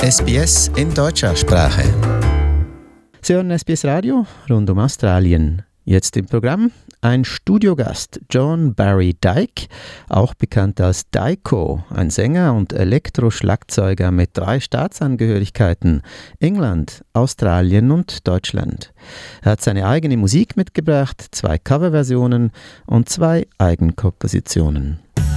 SBS in deutscher Sprache. Sie hören SBS Radio rund um Australien. Jetzt im Programm ein Studiogast, John Barry Dyke, auch bekannt als Dyko, ein Sänger und Elektroschlagzeuger mit 3 Staatsangehörigkeiten, England, Australien und Deutschland. Er hat seine eigene Musik mitgebracht, 2 Coverversionen und 2 Eigenkompositionen.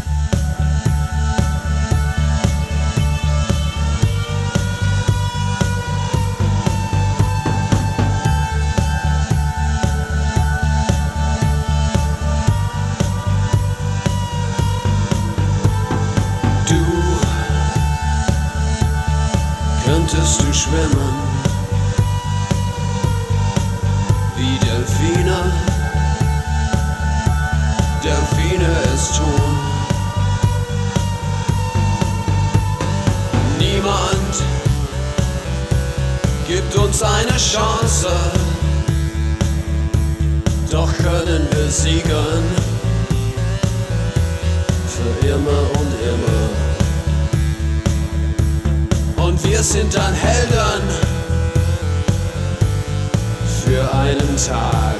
Könntest du schwimmen wie Delfine? Delfine es tun. Niemand gibt uns eine Chance, doch können wir siegen für immer und immer. Und wir sind dann Helden für einen Tag.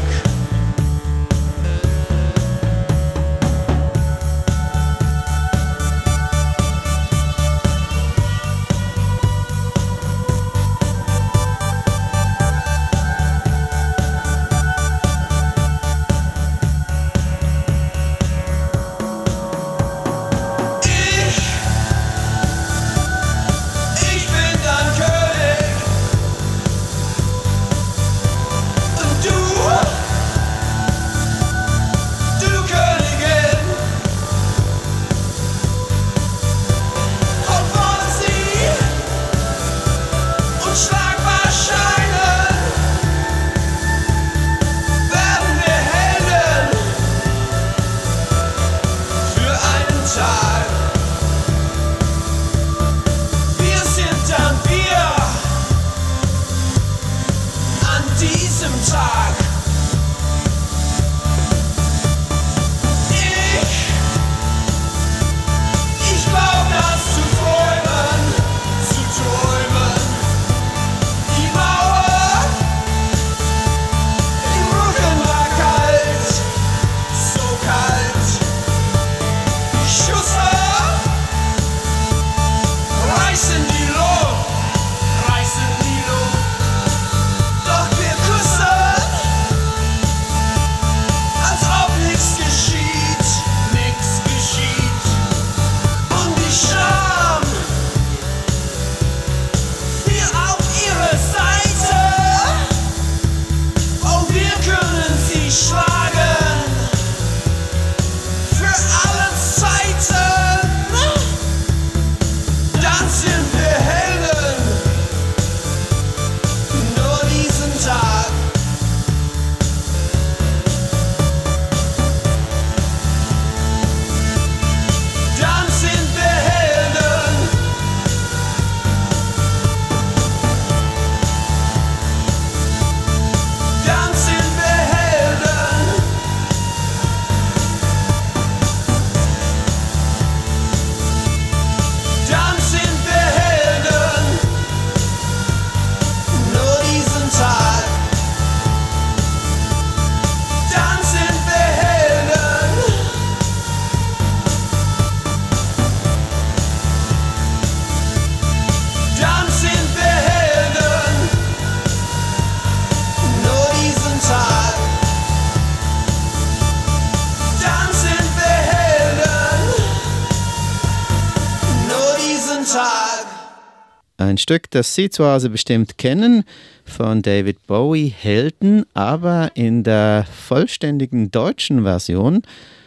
Ein Stück, das Sie zu Hause bestimmt kennen, von David Bowie, Helden, aber in der vollständigen deutschen Version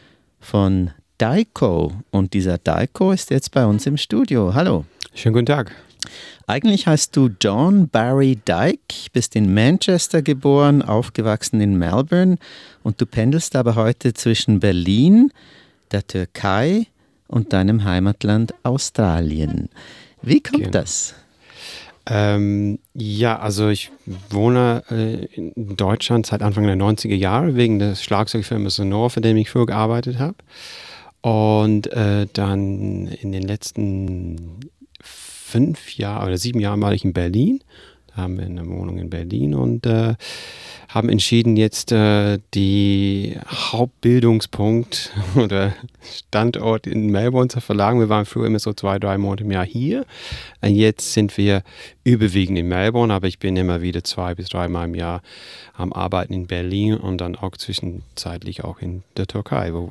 von Dyko. Und dieser Dyko ist jetzt bei uns im Studio. Hallo. Schönen guten Tag. Eigentlich heißt du John Barry Dyke, bist in Manchester geboren, aufgewachsen in Melbourne und du pendelst aber heute zwischen Berlin, der Türkei und deinem Heimatland Australien. Wie kommt das? Also ich wohne in Deutschland seit Anfang der 90er Jahre wegen des Schlagzeugfirma Sonor, für den ich früher gearbeitet habe. Und dann in den letzten 7 Jahren war ich in Berlin. Da haben wir eine Wohnung in Berlin und haben entschieden, jetzt die Hauptbildungspunkt oder Standort in Melbourne zu verlagern. Wir waren früher immer so 2-3 Monate im Jahr hier. Und jetzt sind wir überwiegend in Melbourne, aber ich bin immer wieder 2 bis 3 Mal im Jahr am Arbeiten in Berlin und dann auch zwischenzeitlich auch in der Türkei, wo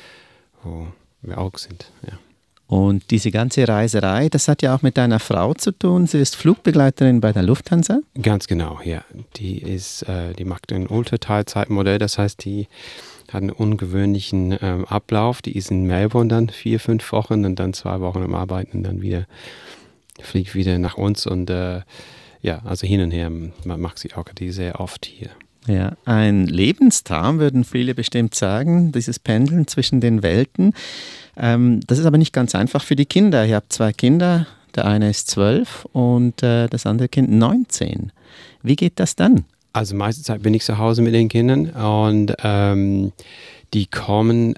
wir auch sind. Ja. Und diese ganze Reiserei, das hat ja auch mit deiner Frau zu tun. Sie ist Flugbegleiterin bei der Lufthansa. Ganz genau, ja. Die macht ein Ultrateilzeitmodell, das heißt, die hat einen ungewöhnlichen Ablauf. Die ist in Melbourne dann 4-5 Wochen und dann 2 Wochen am Arbeiten und dann fliegt wieder nach uns und also hin und her macht sie auch die sehr oft hier. Ja, ein Lebenstraum, würden viele bestimmt sagen, dieses Pendeln zwischen den Welten. Das ist aber nicht ganz einfach für die Kinder. Ihr habt 2 Kinder, der eine ist 12 und das andere Kind 19. Wie geht das dann? Also meiste Zeit bin ich zu Hause mit den Kindern und die kommen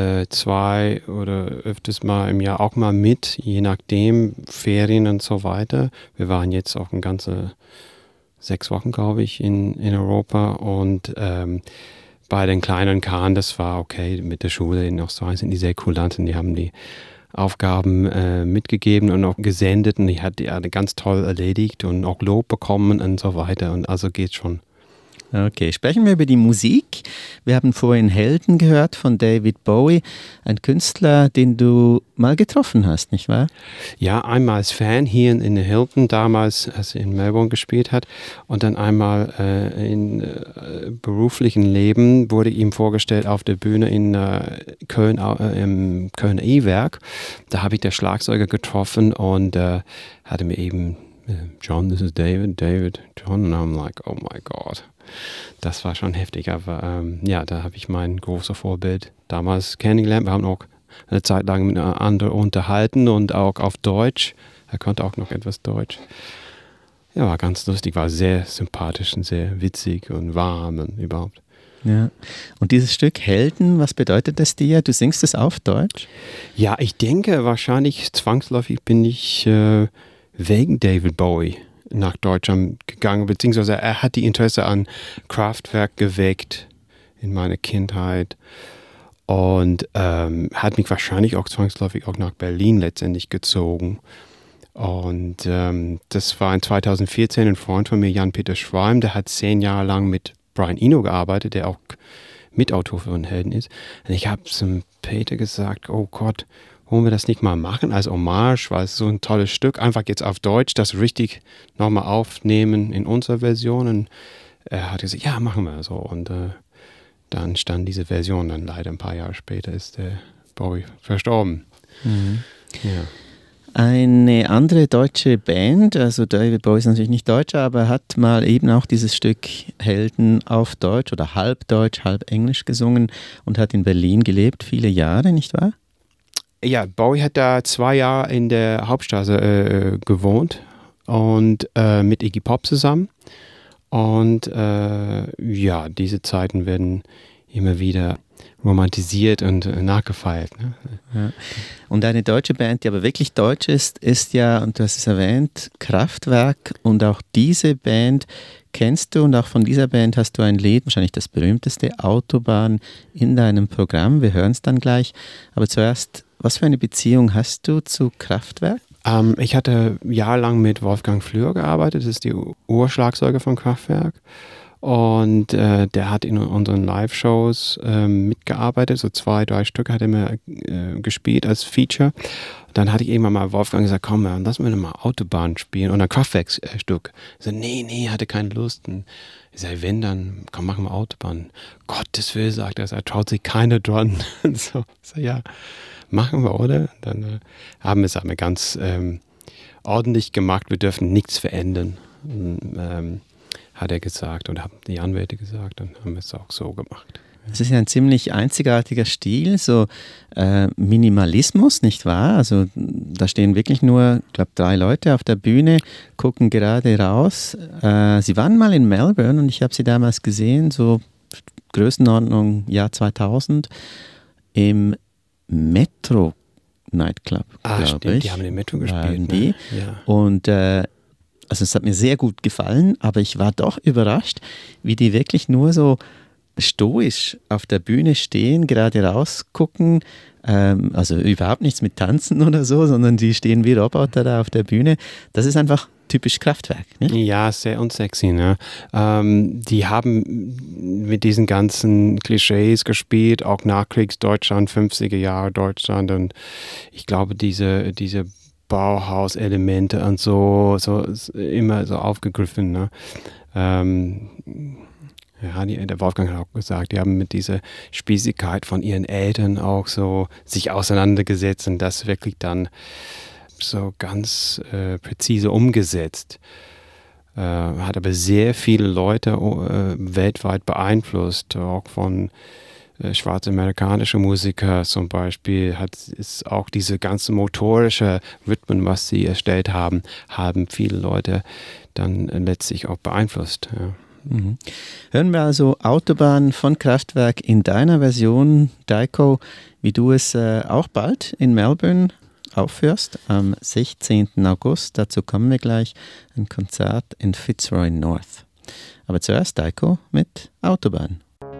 2 oder öfters mal im Jahr auch mal mit, je nachdem, Ferien und so weiter. Wir waren jetzt auch 6 Wochen, glaube ich, in Europa und bei den kleinen Kahn, das war okay mit der Schule in Australien, sind die sehr kulant und die haben die Aufgaben mitgegeben und auch gesendet und die hat die alle ganz toll erledigt und auch Lob bekommen und so weiter und also geht schon. Okay, sprechen wir über die Musik. Wir haben vorhin Helden gehört von David Bowie, ein Künstler, den du mal getroffen hast, nicht wahr? Ja, einmal als Fan hier in Hilton damals, als er in Melbourne gespielt hat und dann einmal im beruflichen Leben wurde ihm vorgestellt auf der Bühne in Köln, im Kölner E-Werk. Da habe ich den Schlagzeuger getroffen und hatte mir eben John, this is David, John, and I'm like, oh my God. Das war schon heftig, aber da habe ich mein großes Vorbild damals kennengelernt. Wir haben auch eine Zeit lang miteinander unterhalten und auch auf Deutsch. Er konnte auch noch etwas Deutsch. Ja, war ganz lustig, war sehr sympathisch und sehr witzig und warm und überhaupt. Ja. Und dieses Stück Helden, was bedeutet das dir? Du singst es auf Deutsch? Ja, ich denke wahrscheinlich zwangsläufig bin ich wegen David Bowie nach Deutschland gegangen, beziehungsweise er hat die Interesse an Kraftwerk geweckt in meiner Kindheit und hat mich wahrscheinlich auch zwangsläufig auch nach Berlin letztendlich gezogen. Und das war in 2014 ein Freund von mir, Jan-Peter Schwalm, der hat 10 Jahre lang mit Brian Eno gearbeitet, der auch Mitautor von Helden ist. Und ich habe zum Peter gesagt, oh Gott, wollen wir das nicht mal machen als Hommage, weil es so ein tolles Stück, einfach jetzt auf Deutsch, das richtig nochmal aufnehmen in unserer Version. Und er hat gesagt, ja, machen wir so. Und dann stand diese Version, dann leider ein paar Jahre später ist der Bowie verstorben. Mhm. Ja. Eine andere deutsche Band, also David Bowie ist natürlich nicht Deutscher, aber er hat mal eben auch dieses Stück Helden auf Deutsch oder halb Deutsch, halb Englisch gesungen und hat in Berlin gelebt, viele Jahre, nicht wahr? Ja, Bowie hat da 2 Jahre in der Hauptstraße gewohnt und mit Iggy Pop zusammen. Und diese Zeiten werden immer wieder romantisiert und nachgefeiert. Ne? Ja. Und eine deutsche Band, die aber wirklich deutsch ist ja, und du hast es erwähnt, Kraftwerk. Und auch diese Band kennst du und auch von dieser Band hast du ein Lied, wahrscheinlich das berühmteste, Autobahn, in deinem Programm. Wir hören es dann gleich. Aber zuerst, was für eine Beziehung hast du zu Kraftwerk? Ich hatte jahrelang mit Wolfgang Flür gearbeitet, das ist die Urschlagzeuger von Kraftwerk. Und der hat in unseren Live-Shows mitgearbeitet, so 2, 3 Stück hat er mir gespielt als Feature. Dann hatte ich irgendwann mal Wolfgang gesagt, komm, lass mir mal Autobahn spielen und ein Kraftwerkstück. Ich sagte, nee, hatte keine Lust. Und ich sagte, wenn, dann komm, machen wir Autobahn. Gottes Willen, sagt er, traut sich keiner dran. Und so, ja, machen wir, oder? Dann haben wir es aber ganz ordentlich gemacht, wir dürfen nichts verändern. Und, hat er gesagt und haben die Anwälte gesagt, dann haben wir es auch so gemacht. Es ist ja ein ziemlich einzigartiger Stil, so Minimalismus, nicht wahr? Also da stehen wirklich nur, ich glaube, 3 Leute auf der Bühne, gucken gerade raus. Sie waren mal in Melbourne und ich habe sie damals gesehen, so Größenordnung Jahr 2000, im Metro Nightclub, glaube ich. Die haben in Metro gespielt. Die. Ne? Ja. Und also es hat mir sehr gut gefallen, aber ich war doch überrascht, wie die wirklich nur so stoisch auf der Bühne stehen, gerade rausgucken, also überhaupt nichts mit Tanzen oder so, sondern die stehen wie Roboter da auf der Bühne. Das ist einfach typisch Kraftwerk. Nicht? Ja, sehr unsexy. Ne? Die haben mit diesen ganzen Klischees gespielt, auch Nachkriegsdeutschland, 50er Jahre Deutschland, und ich glaube, diese Bauhaus-Elemente und so immer so aufgegriffen. Ne? Ja, der Wolfgang hat auch gesagt, die haben mit dieser Spießigkeit von ihren Eltern auch so sich auseinandergesetzt und das wirklich dann so ganz präzise umgesetzt. Hat aber sehr viele Leute weltweit beeinflusst, auch von schwarze amerikanische Musiker zum Beispiel, ist auch diese ganze motorische Rhythmen, was sie erstellt haben viele Leute dann letztlich auch beeinflusst. Ja. Mhm. Hören wir also Autobahn von Kraftwerk in deiner Version, Daiko, wie du es auch bald in Melbourne aufführst, am 16. August. Dazu kommen wir gleich, ein Konzert in Fitzroy North. Aber zuerst Daiko mit Autobahn.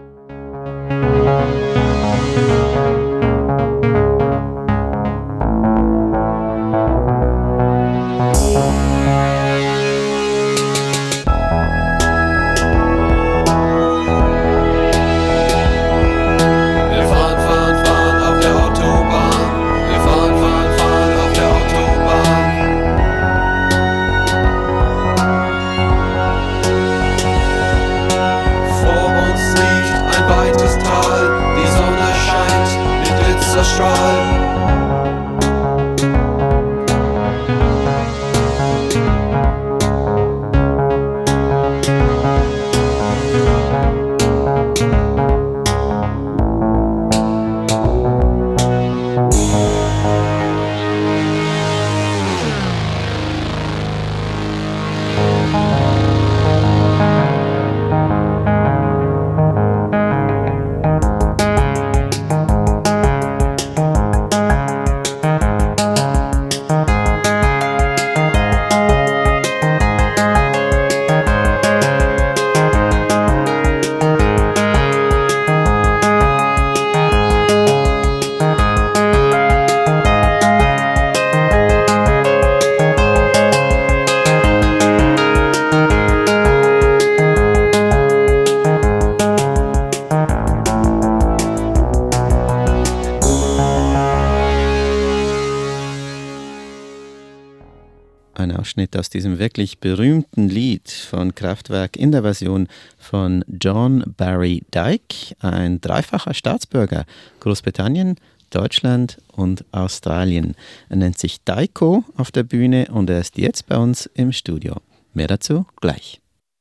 Aus diesem wirklich berühmten Lied von Kraftwerk in der Version von John Barry Dyke, ein dreifacher Staatsbürger, Großbritannien, Deutschland und Australien. Er nennt sich Daiko auf der Bühne und er ist jetzt bei uns im Studio. Mehr dazu gleich.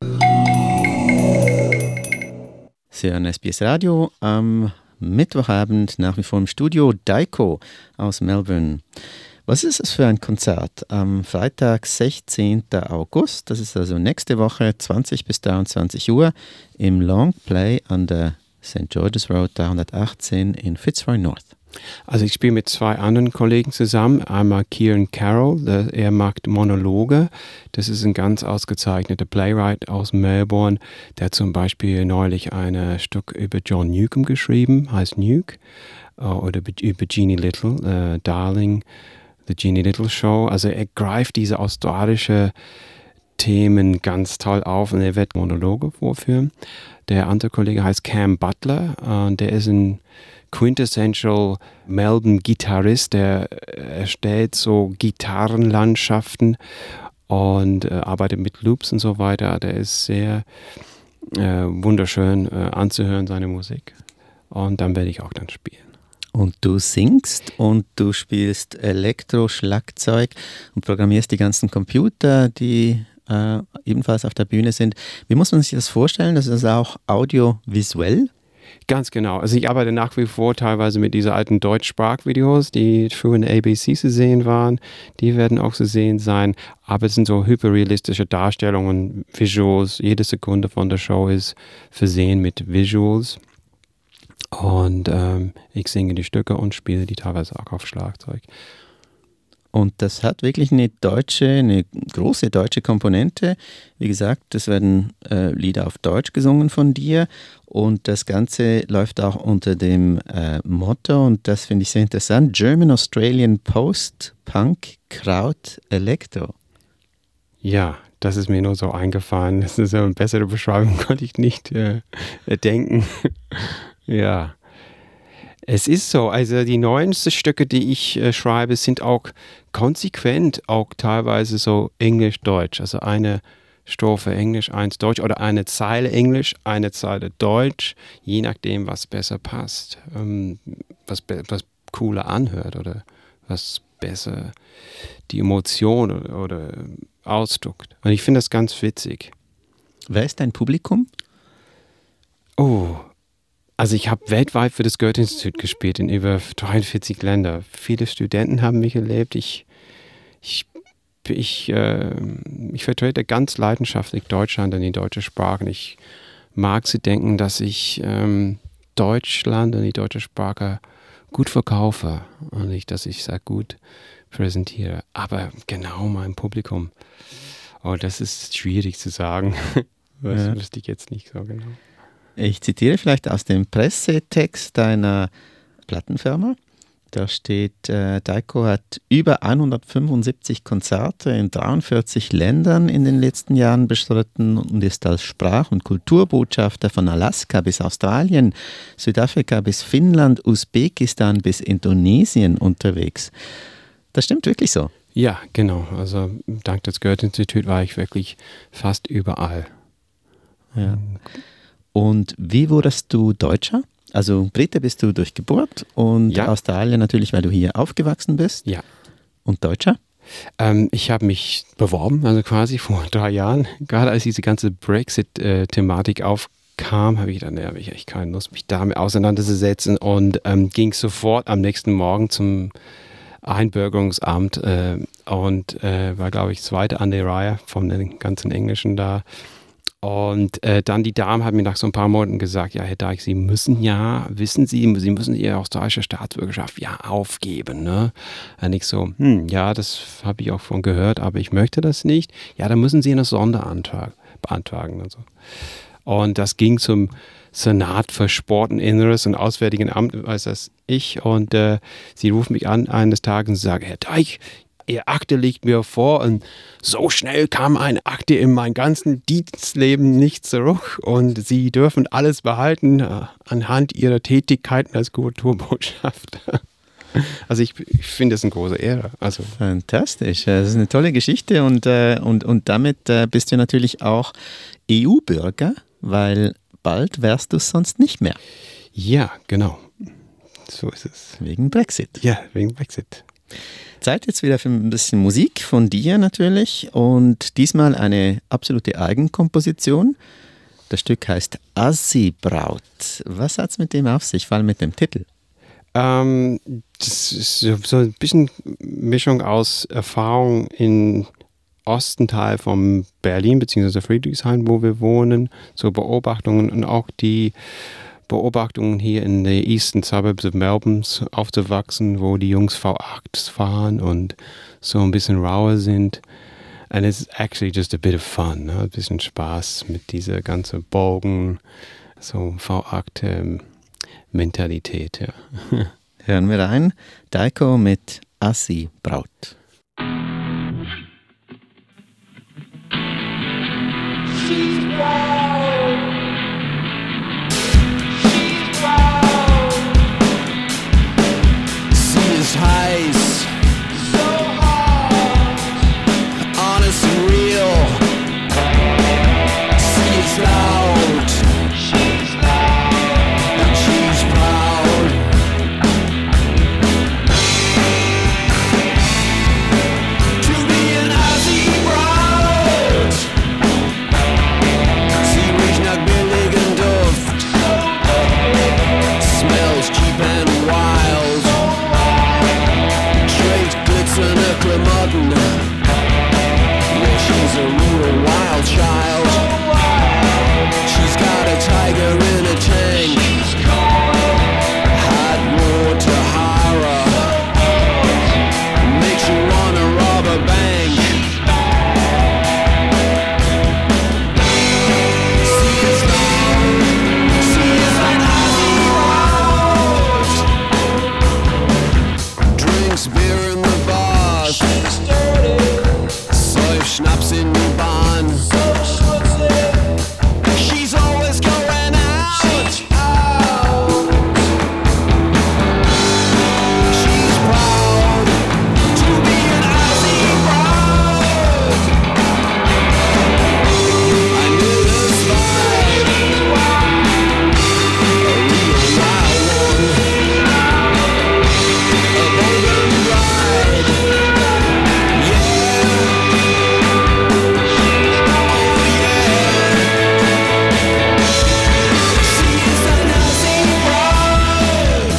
Sie hören SBS Radio am Mittwochabend nach wie vor im Studio, Daiko aus Melbourne. Was ist es für ein Konzert? Am Freitag, 16. August, das ist also nächste Woche, 20 bis 23 Uhr, im Long Play an der St. George's Road 318 in Fitzroy North. Also ich spiele mit zwei anderen Kollegen zusammen, einmal Kieran Carroll, er macht Monologe, das ist ein ganz ausgezeichneter Playwright aus Melbourne, der hat zum Beispiel neulich ein Stück über John Newcombe geschrieben, heißt Nuke, oder über Jeannie Little, Darling, The Jeannie Little Show. Also er greift diese australische Themen ganz toll auf und er wird Monologe vorführen. Der andere Kollege heißt Cam Butler und der ist ein quintessential Melbourne-Gitarrist, der erstellt so Gitarrenlandschaften und arbeitet mit Loops und so weiter. Der ist sehr wunderschön anzuhören, seine Musik. Und dann werde ich auch dann spielen. Und du singst und du spielst Elektro-Schlagzeug und programmierst die ganzen Computer, die ebenfalls auf der Bühne sind. Wie muss man sich das vorstellen? Das ist auch audiovisuell? Ganz genau. Also ich arbeite nach wie vor teilweise mit diesen alten Deutschsprachvideos, die früher in ABC zu sehen waren. Die werden auch zu sehen sein. Aber es sind so hyperrealistische Darstellungen, Visuals. Jede Sekunde von der Show ist versehen mit Visuals. Und ich singe die Stücke und spiele die teilweise auch auf Schlagzeug. Und das hat wirklich eine große deutsche Komponente. Wie gesagt, es werden Lieder auf Deutsch gesungen von dir und das Ganze läuft auch unter dem Motto, und das finde ich sehr interessant, German Australian Post-Punk Kraut Electro. Ja, das ist mir nur so eingefallen. Das ist eine bessere Beschreibung, konnte ich nicht denken. Ja. Es ist so, also die neuesten Stücke, die ich schreibe, sind auch konsequent, auch teilweise so Englisch-Deutsch. Also eine Strophe Englisch, eins Deutsch oder eine Zeile Englisch, eine Zeile Deutsch, je nachdem, was besser passt, was cooler anhört oder was besser die Emotion oder ausdrückt. Und ich finde das ganz witzig. Wer ist dein Publikum? Oh, also ich habe weltweit für das Goethe-Institut gespielt in über 43 Ländern. Viele Studenten haben mich erlebt. Ich vertrete ganz leidenschaftlich Deutschland und die deutsche Sprache. Und ich mag zu denken, dass ich Deutschland und die deutsche Sprache gut verkaufe und nicht, dass ich sehr gut präsentiere. Aber genau mein Publikum. Oh, das ist schwierig zu sagen. Das wüsste ich jetzt nicht so genau. Ich zitiere vielleicht aus dem Pressetext deiner Plattenfirma. Da steht, Daiko hat über 175 Konzerte in 43 Ländern in den letzten Jahren bestritten und ist als Sprach- und Kulturbotschafter von Alaska bis Australien, Südafrika bis Finnland, Usbekistan bis Indonesien unterwegs. Das stimmt wirklich so? Ja, genau. Also dank des Goethe-Institut war ich wirklich fast überall. Ja. Und wie wurdest du Deutscher? Also Brite bist du durch Geburt und Australier natürlich, weil du hier aufgewachsen bist. Ja. Und Deutscher? Ich habe mich beworben, also quasi vor 3 Jahren. Gerade als diese ganze Brexit-Thematik aufkam, habe ich gedacht, habe ich echt keine Lust, mich damit auseinanderzusetzen und ging sofort am nächsten Morgen zum Einbürgerungsamt und war, glaube ich, zweite an der Reihe von den ganzen Englischen da. Und dann die Dame hat mir nach so ein paar Monaten gesagt, ja, Herr Deik, Sie müssen Sie müssen Ihre australische Staatsbürgerschaft aufgeben, ne? Und ich so, ja, das habe ich auch von gehört, aber ich möchte das nicht. Ja, dann müssen Sie einen Sonderantrag beantragen und so. Und das ging zum Senat für Sport und Inneres und Auswärtigen Amt, weiß das ich. Und sie ruft mich an eines Tages und sagt, Herr Deik, Ihr Akte liegt mir vor, und so schnell kam eine Akte in mein ganzes Dienstleben nicht zurück, und Sie dürfen alles behalten anhand Ihrer Tätigkeiten als Kulturbotschafter. Also ich finde das eine große Ehre. Also fantastisch, das ist eine tolle Geschichte und damit bist du natürlich auch EU-Bürger, weil bald wärst du es sonst nicht mehr. Ja, genau. So ist es. Wegen Brexit. Ja, wegen Brexit. Zeit jetzt wieder für ein bisschen Musik von dir natürlich und diesmal eine absolute Eigenkomposition. Das Stück heißt Assi-Braut. Was hat es mit dem auf sich, vor allem mit dem Titel? Das ist so ein bisschen Mischung aus Erfahrung im Ostenteil von Berlin bzw. Friedrichshain, wo wir wohnen, so Beobachtungen und auch die Beobachtungen hier in den Eastern Suburbs of Melbourne aufzuwachsen, wo die Jungs V8s fahren und so ein bisschen rauer sind. And it's actually just a bit of fun, ne? Ein bisschen Spaß mit dieser ganzen Bogen, so V8-Mentalität. Ja. Hören wir rein. Daiko mit Assi-Braut. Heiß, so hot, honest and real. Sie ist laut, and she's proud. To be an Assi-Braut. Sie riecht nach billigem Duft, smells cheap and wild. Glitzernde Klamotten, yeah, she's a real wild child. Schnaps in die Bahn. She's always going out. She's proud to be an Aussie bride. I knew this vibe, a real wild one, a golden bride. Yeah, oh yeah. She is an Aussie bride.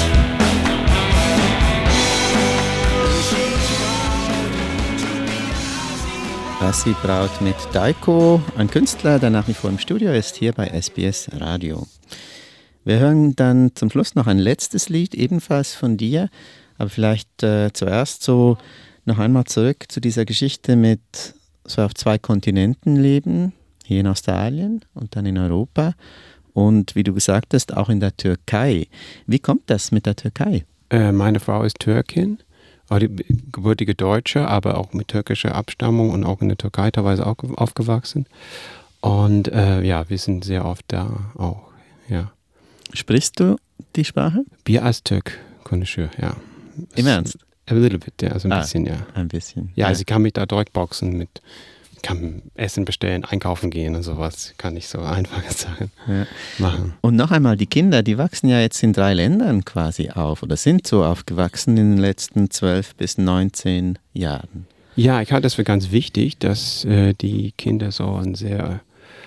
She's proud to be an Aussie bride. Assi Braut mit Daiko, ein Künstler, der nach wie vor im Studio ist, hier bei SBS Radio. Wir hören dann zum Schluss noch ein letztes Lied, ebenfalls von dir, aber vielleicht zuerst so noch einmal zurück zu dieser Geschichte mit so auf 2 Kontinenten leben, hier in Australien und dann in Europa und wie du gesagt hast, auch in der Türkei. Wie kommt das mit der Türkei? Meine Frau ist Türkin, die gebürtige Deutsche, aber auch mit türkischer Abstammung und auch in der Türkei teilweise auch aufgewachsen. Und ja, wir sind sehr oft da auch, ja. Sprichst du die Sprache? Wir als Türk können schon, ja. Im Ernst? A little bit, ja, also ein bisschen, ja. Ein bisschen. Ja, also ich kann mich da durchboxen mit, ich kann Essen bestellen, einkaufen gehen und sowas. Kann ich so einfache Sachen machen. Und noch einmal, die Kinder, die wachsen ja jetzt in 3 Ländern quasi auf oder sind so aufgewachsen in den letzten 12 bis 19 Jahren. Ja, ich halte das für ganz wichtig, dass die Kinder so eine sehr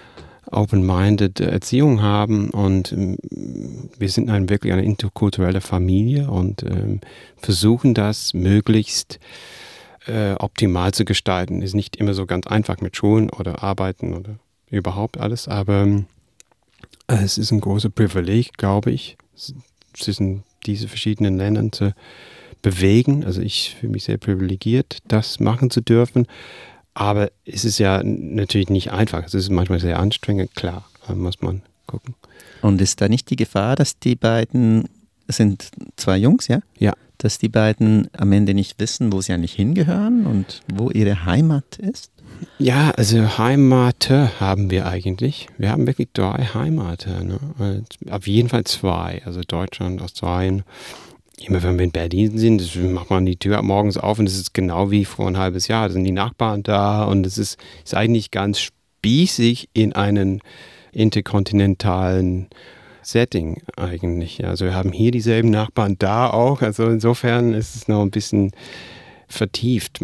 open-minded Erziehung haben und wir sind wirklich eine interkulturelle Familie und versuchen das möglichst optimal zu gestalten. Ist nicht immer so ganz einfach mit Schulen oder Arbeiten oder überhaupt alles, aber es ist ein großes Privileg, glaube ich, zwischen diese verschiedenen Ländern zu bewegen. Also ich fühle mich sehr privilegiert, das machen zu dürfen. Aber es ist ja natürlich nicht einfach. Es ist manchmal sehr anstrengend, klar, da muss man gucken. Und ist da nicht die Gefahr, dass die beiden, es sind 2 Jungs, ja? Ja. Dass die beiden am Ende nicht wissen, wo sie eigentlich hingehören und wo ihre Heimat ist? Ja, also Heimate haben wir eigentlich. Wir haben wirklich 3 Heimate. Ne? Auf jeden Fall 2. Also Deutschland, Australien. Immer wenn wir in Berlin sind, macht man die Tür morgens auf und es ist genau wie vor ein halbes Jahr. Da sind die Nachbarn da und es ist eigentlich ganz spießig in einem interkontinentalen Setting eigentlich. Also wir haben hier dieselben Nachbarn da auch. Also insofern ist es noch ein bisschen vertieft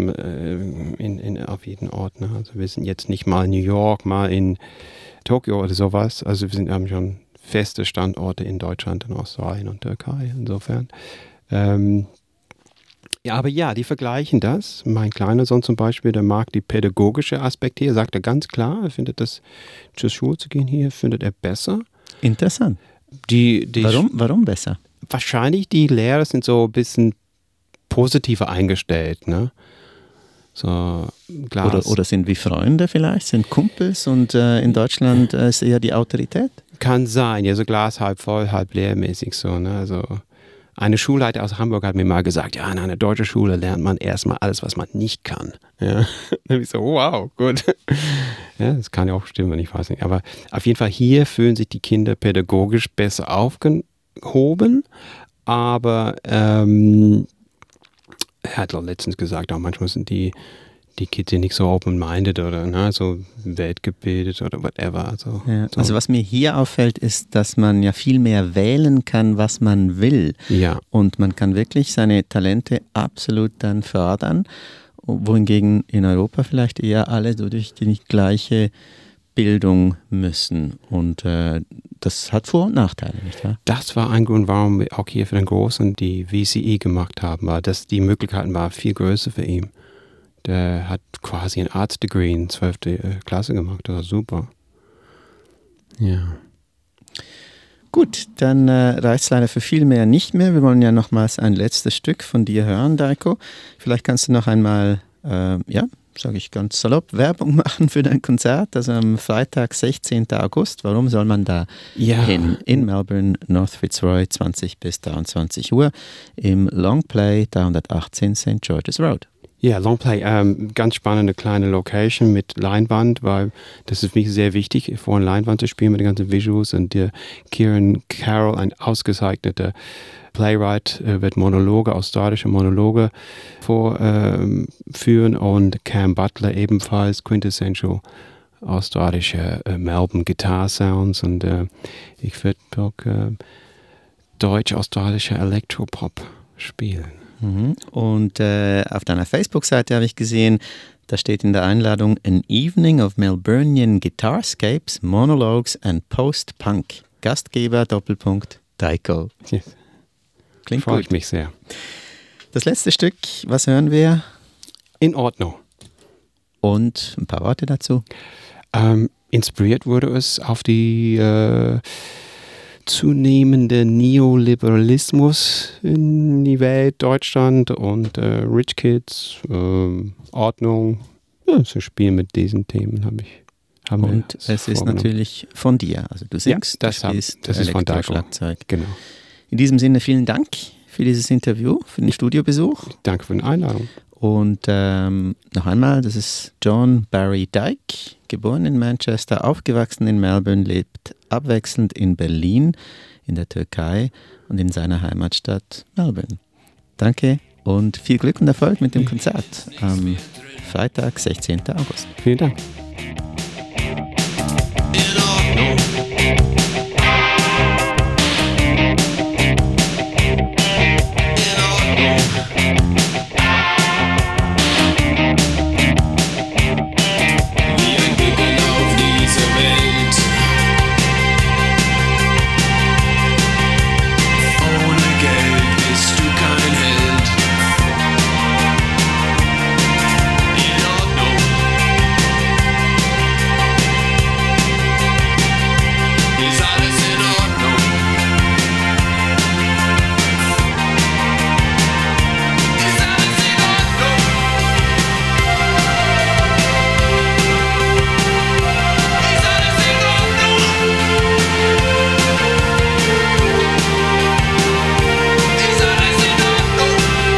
auf jeden Ort. Ne? Also wir sind jetzt nicht mal in New York, mal in Tokio oder sowas. Also wir haben schon feste Standorte in Deutschland, in Australien und Türkei. Insofern. Ja, aber ja, die vergleichen das. Mein kleiner Sohn zum Beispiel, der mag die pädagogische Aspekt hier, sagt er ganz klar, er findet das, zur Schule zu gehen hier, findet er besser. Interessant. Warum besser? Wahrscheinlich die Lehrer sind so ein bisschen positiver eingestellt, ne? So, oder sind wie Freunde vielleicht, sind Kumpels und in Deutschland ist eher die Autorität? Kann sein, ja, so Glas halb voll, halb leer mäßig so, ne? Also eine Schulleiter aus Hamburg hat mir mal gesagt, ja, in einer deutschen Schule lernt man erstmal alles, was man nicht kann. Ja. Dann habe ich so, oh, wow, gut. Ja, das kann ja auch stimmen, ich weiß nicht. Aber auf jeden Fall hier fühlen sich die Kinder pädagogisch besser aufgehoben, aber er hat auch letztens gesagt, auch manchmal sind die Kids sind nicht so open-minded oder ne, so weltgebildet oder whatever. Also, ja, also was mir hier auffällt, ist, dass man ja viel mehr wählen kann, was man will. Ja. Und man kann wirklich seine Talente absolut dann fördern, wohingegen in Europa vielleicht eher alle so durch die gleiche Bildung müssen. Und das hat Vor- und Nachteile, nicht wahr? Das war ein Grund, warum wir auch hier für den Großen die VCE gemacht haben, weil das die Möglichkeiten waren viel größer für ihn. Der hat quasi ein Arts-Degree in 12. Klasse gemacht, das war super. Ja. Gut, dann reicht es leider für viel mehr nicht mehr. Wir wollen ja nochmals ein letztes Stück von dir hören, Daiko. Vielleicht kannst du noch einmal, sage ich ganz salopp, Werbung machen für dein Konzert, also am Freitag, 16. August. Warum soll man da hin? In Melbourne, North Fitzroy, 20 bis 23 Uhr im Long Play 318 St. George's Road. Ja, Longplay, ganz spannende kleine Location mit Leinwand, weil das ist für mich sehr wichtig, vor einer Leinwand zu spielen mit den ganzen Visuals. Und der Kieran Carroll, ein ausgezeichneter Playwright, wird Monologe, australische Monologe vorführen und Cam Butler ebenfalls quintessential australische Melbourne Guitar Sounds und ich würde auch deutsch-australischer Elektropop spielen. Und auf deiner Facebook-Seite habe ich gesehen, da steht in der Einladung An Evening of Melburnian Guitarscapes, Monologues and Post-Punk. Gastgeber, Doppelpunkt, Daiko. Yes. Klingt Freue gut. ich mich sehr. Das letzte Stück, was hören wir? In Ordnung. Und ein paar Worte dazu. Inspiriert wurde es auf die zunehmende Neoliberalismus in die Welt, Deutschland und Rich Kids, Ordnung. Ja, so spielen mit diesen Themen haben Und wir es ist natürlich von dir. Also du singst, das du spielst ist von Daiko. Elektroschlagzeug. Genau. In diesem Sinne vielen Dank für dieses Interview, für den Studiobesuch. Danke für die Einladung. Und noch einmal, das ist John Barry Dyke, geboren in Manchester, aufgewachsen in Melbourne, lebt abwechselnd in Berlin, in der Türkei und in seiner Heimatstadt Melbourne. Danke und viel Glück und Erfolg mit dem Konzert am Freitag, 16. August. Vielen Dank. Wie ein Bügel auf dieser Welt. Ohne Geld bist du kein Held. In Ordnung. Ist alles in Ordnung? Ist alles in Ordnung? Ist alles in Ordnung? Ist alles in Ordnung?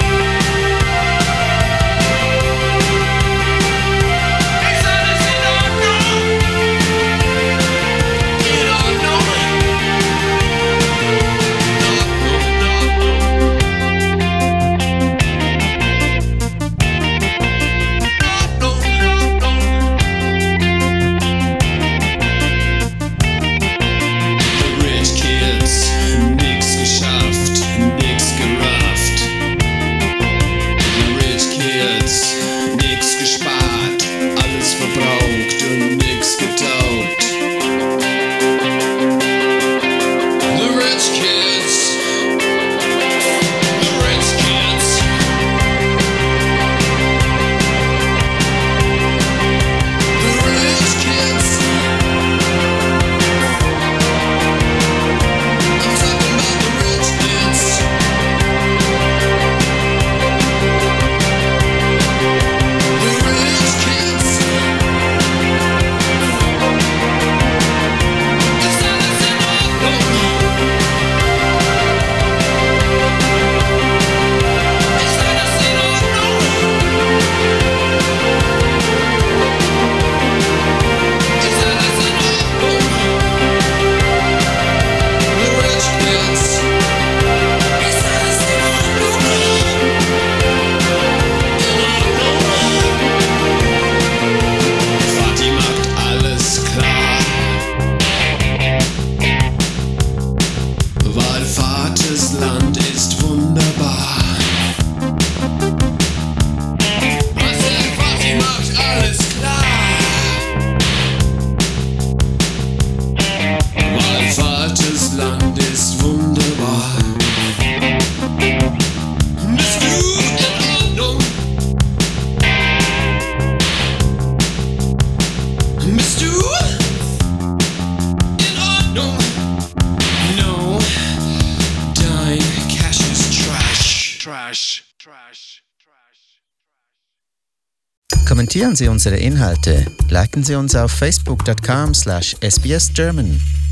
Ist alles in Ordnung? In Ordnung? Rich Kids, nix geschafft, nix gerafft. Rich Kids, nix gespart, alles verbraucht und nix getaugt. The Rich Kids, the Rich Kids. The Rich Kids. I'm talking about the rich kids. The rich kids. Is alles in Ordnung? Ist alles in Ordnung? Ist alles in Ordnung? The rich kids. Is alles in Ordnung? Vati macht alles klar, weil Vaters Land ist wunderbar. Was denn? Vati macht alles klar, weil Vaters Land ist wunderbar. Bist du in Ordnung? Bist du in Ordnung? No, dein Cash is trash. Trash. Trash. Kommentieren Sie unsere Inhalte, liken Sie uns auf facebook.com/sbsgerman